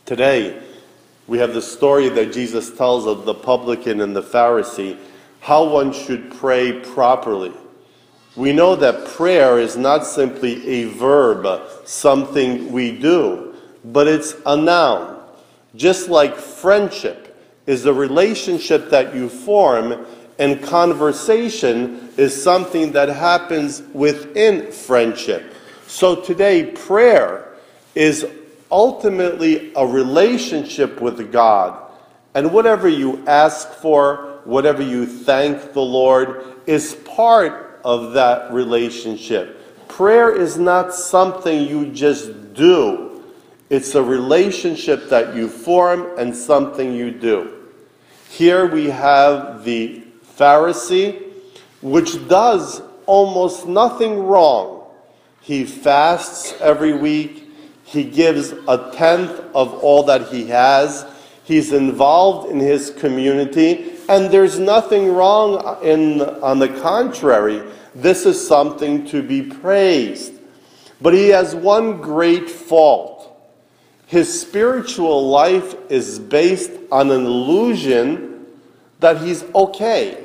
Today, we have the story that Jesus tells of the publican and the Pharisee, how one should pray properly. We know that prayer is not simply a verb, something we do, but it's a noun. Just like friendship is a relationship that you form, and conversation is something that happens within friendship. So today, prayer is ultimately a relationship with God. And whatever you ask for, whatever you thank the Lord, is part of that relationship. Prayer is not something you just do. It's a relationship that you form and something you do. Here we have the Pharisee, which does almost nothing wrong. He fasts every week. He gives a tenth of all that he has. He's involved in his community. And there's nothing wrong on the contrary. This is something to be praised. But he has one great fault. His spiritual life is based on an illusion that he's okay.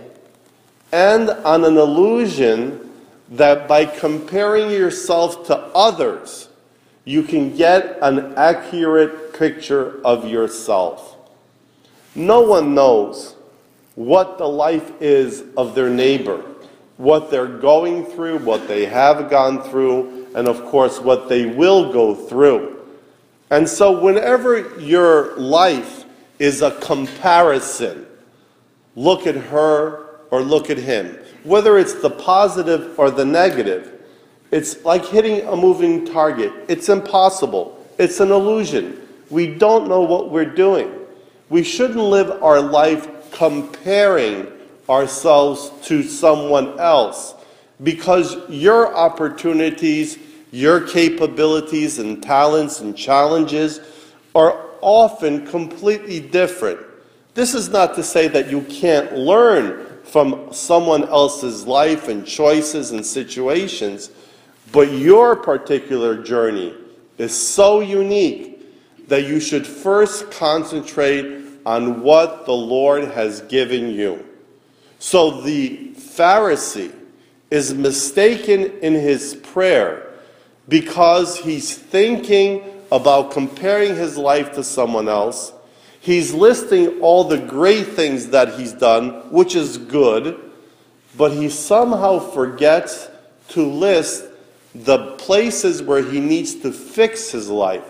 And on an illusion that by comparing yourself to others, you can get an accurate picture of yourself. No one knows what the life is of their neighbor, what they're going through, what they have gone through, and of course what they will go through. And so whenever your life is a comparison, look at her or look at him, whether it's the positive or the negative, it's like hitting a moving target. It's impossible. It's an illusion. We don't know what we're doing. We shouldn't live our life comparing ourselves to someone else, because your opportunities, your capabilities and talents and challenges are often completely different. This is not to say that you can't learn from someone else's life and choices and situations, but your particular journey is so unique that you should first concentrate on what the Lord has given you. So the Pharisee is mistaken in his prayer because he's thinking about comparing his life to someone else. He's listing all the great things that he's done, which is good, but he somehow forgets to list the places where he needs to fix his life.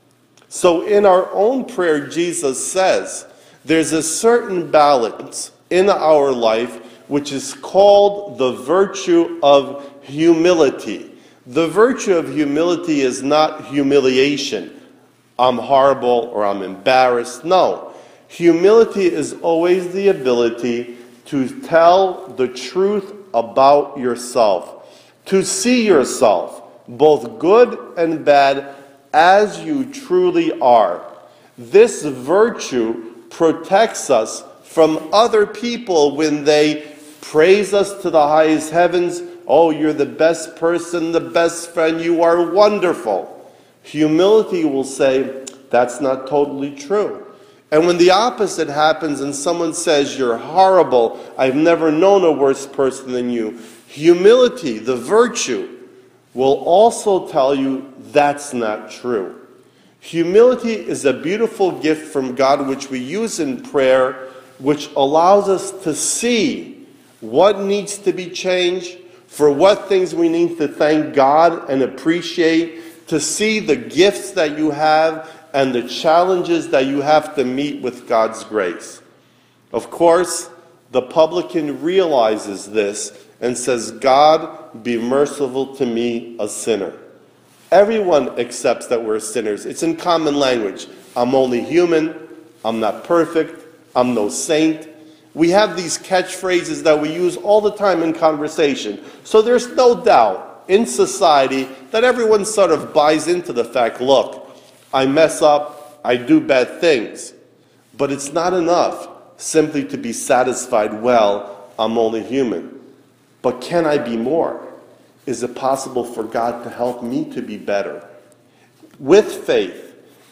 So in our own prayer, Jesus says, there's a certain balance in our life which is called the virtue of humility. The virtue of humility is not humiliation. I'm horrible or I'm embarrassed. No. Humility is always the ability to tell the truth about yourself. To see yourself, both good and bad, as you truly are. This virtue protects us from other people when they praise us to the highest heavens. Oh, you're the best person, the best friend, you are wonderful. Humility will say, that's not totally true. And when the opposite happens and someone says, you're horrible, I've never known a worse person than you, humility, the virtue, will also tell you that's not true. Humility is a beautiful gift from God which we use in prayer, which allows us to see what needs to be changed, for what things we need to thank God and appreciate, to see the gifts that you have and the challenges that you have to meet with God's grace. Of course, the publican realizes this and says, God, be merciful to me, a sinner. Everyone accepts that we're sinners. It's in common language. I'm only human. I'm not perfect. I'm no saint. We have these catchphrases that we use all the time in conversation. So there's no doubt in society that everyone sort of buys into the fact, look, I mess up, I do bad things. But it's not enough simply to be satisfied, well, I'm only human. But can I be more? Is it possible for God to help me to be better? With faith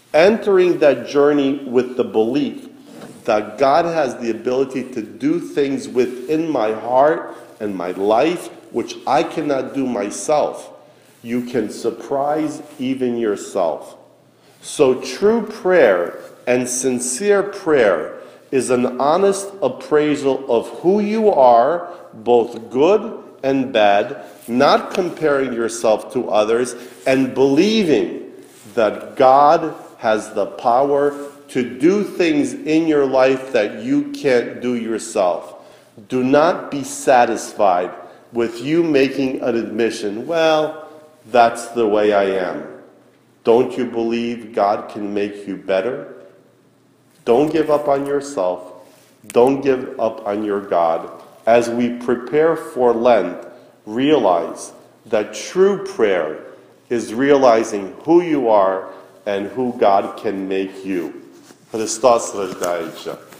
Entering that journey with the belief that God has the ability to do things within my heart and my life which I cannot do myself, you can surprise even yourself. So true prayer and sincere prayer is an honest appraisal of who you are, both good and bad, not comparing yourself to others, and believing that God has the power to do things in your life that you can't do yourself. Do not be satisfied with you making an admission, well, that's the way I am. Don't you believe God can make you better? Don't give up on yourself. Don't give up on your God. As we prepare for Lent, realize that true prayer is realizing who you are and who God can make you. Christos răjdaje.